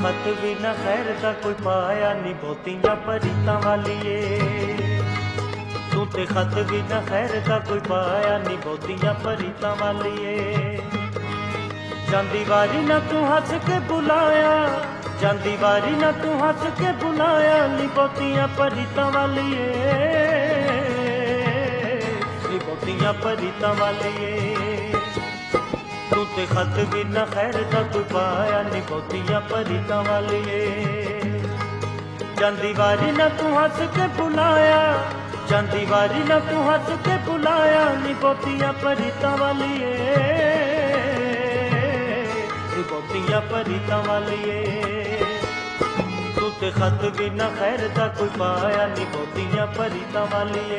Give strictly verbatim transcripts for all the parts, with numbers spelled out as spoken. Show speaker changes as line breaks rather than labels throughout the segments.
खत भी न खैर का कोई पाया नी बहुतियां परीतां वालिए। तू ते खत भी न खैर का कोई पाया नी बहुतियां परीतां वालिए। जांदी वारी ना तू हंस के बुलाया, जांदी वारी ना तू हंस के बुलाया नी बहुतियां परीतां वालिए, नी बहुतियां परीतां वालिए। तू ते खत भी न खैर का कोई पाया नी बहुतियां परीतां वालिए। जांदी वारी ना तू हंस के बुलाया, जांदी वारी ना तू हंस के बुलाया नी बहुतियां परीतां वालिए, नी बहुतियां परीतां वालिए। तू ते खत भी न खैर का कोई पाया नी बहुतियां परीतां वालिए।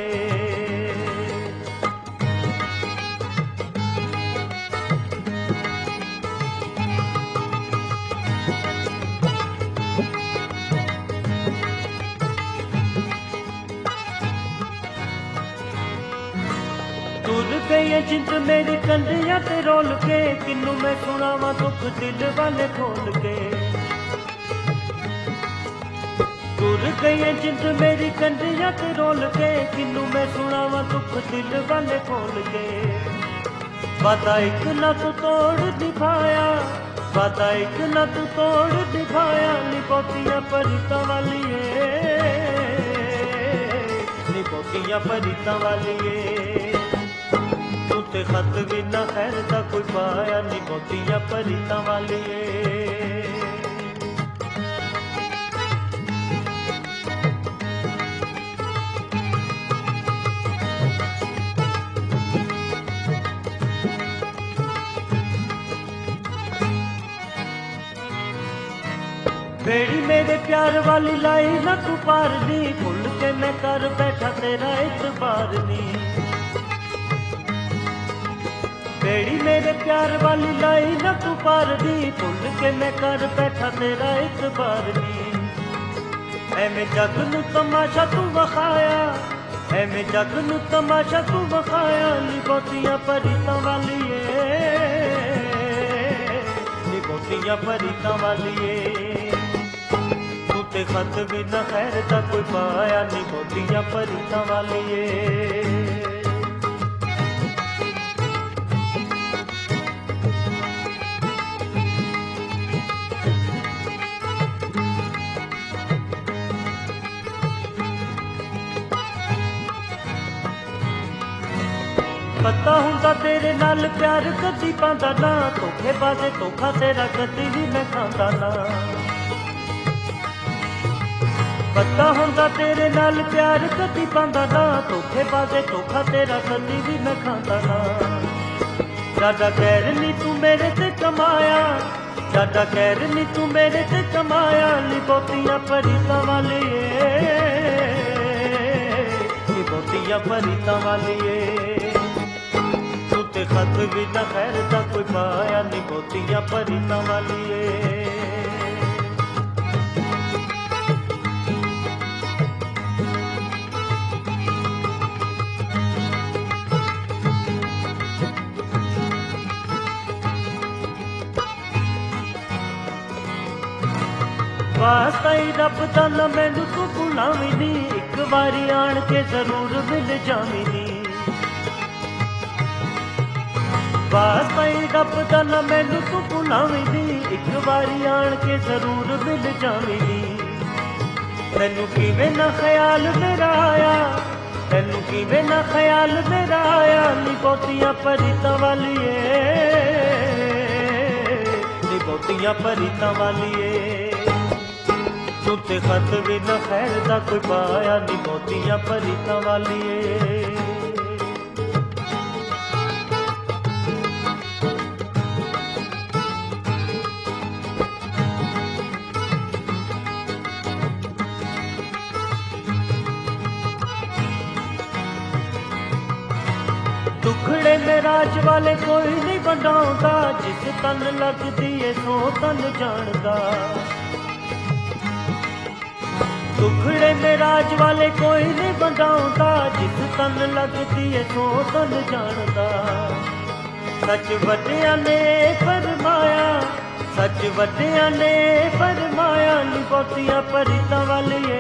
तुर गई जिंद मेरी कंधियां ते रोल के, किन्नू मैं सुनावा दुख दिल वाले खोल के। तुर गई जिंद मेरी कंधियां ते रोल के, किन्नू मैं सुनावा दुख दिल वाले खोल के। वादा एक ना तू तोड़ दिखाया, वादा एक ना तू तोड़ दिखाया नी बहुतियां परीतां वालिए, नी बहुतियां परीतां वालिए। तू ते खत भी न खैर का कोई पाया नी बहुतियां परीतां वालिए। बेड़ी मेरे प्यार वाली लाई ना तू पार नी, भूल के मैं कर बैठा तेरा इतबार नी। बेड़ी मेरे प्यार वाली लाई ना तू पार दी, भूल के मैं कर बैठा तेरा इतबार नी। ऐवें जग नू तमाशा तू वखाया, ऐवें जग नू तमाशा तू वखाया नी बहुतियां परीतां वालिए, नी बहुतियां परीतां वालिए। तू ते खत भी न खैर का कोई पाया नी बहुतियां परीतां वालिए। पता हुंदा तेरे नाल प्यार कदी पांदा ना, धोखेबाज़े धोखा तेरा कदी भी मैं खांदा ना। पता हुंदा तेरे नाल प्यार कदी पांदा ना, धोखेबाज़े धोखा तेरा कदी भी मैं खांदा ना। ज्यादा कहर नी तू मेरे ते कमाया, ज्यादा कहर नी तू मेरे ते कमाया नी बहुतियां परीतां वालिए, नी बहुतियां परीतां वालिए। तू ते खत भी न खैर का कोई पाया नी बहुतियां परीतां वालिए। वास्ता ही रब दा ना मैनू तू भुलावी नी, एक बारी आन के जरूर मिल जावी नी। वास्ता ही रब दा ना मैनू तू भुलावी नी, एक बारी आन के जरूर मिल जावी नी। तैनू किवें ना ख्याल मेरा आया, तैनू किवें ना ख्याल मेरा आया नी बहुतियां परीतां वालिए, नी बहुतियां परीतां वालिए। तू ते खत भी न खैर का कोई पाया नी बहुतियां परीतां वालिए। दुखड़े में राज वाले कोई नहीं बनाउंदा, जिस तन लगदी है सो तन जानदा। दुखड़े में राज वाले कोई नहीं बनाउंदा, जिस तन लगदी है सो तन जानदा। सच वड्डियां ने फरमाया, सच वड्डियां ने फरमाया नी बहुतियां परीतां वालिए,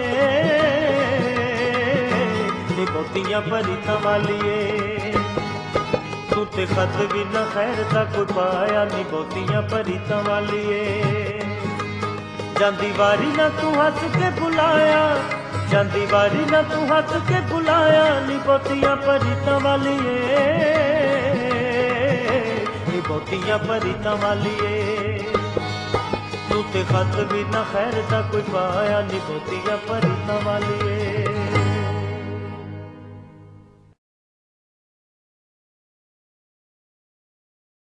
नी बहुतियां परीतां वालिए। तू ते खत भी न खैर दा कोई पाया नी बहुतियां परीतां वालिए। जांदी वारी ना तू हंस के बुलाया, जांदी वारी ना तू हंस के बुलाया नी बहुतियां परीतां वालिए, नी बहुतियां परीतां वालिए। तू ते खत भी ना खैर दा कोई पाया नी बहुतियां परीतां वालिए।